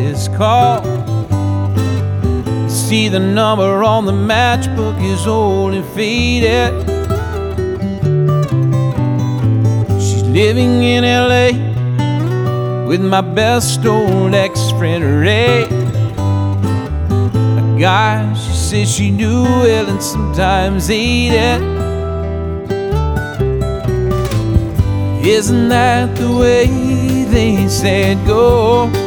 this call. You see the number on the matchbook is old and faded. She's living in LA with my best old ex-friend Ray, a guy she says she knew well and sometimes hated. Isn't that the way they said go?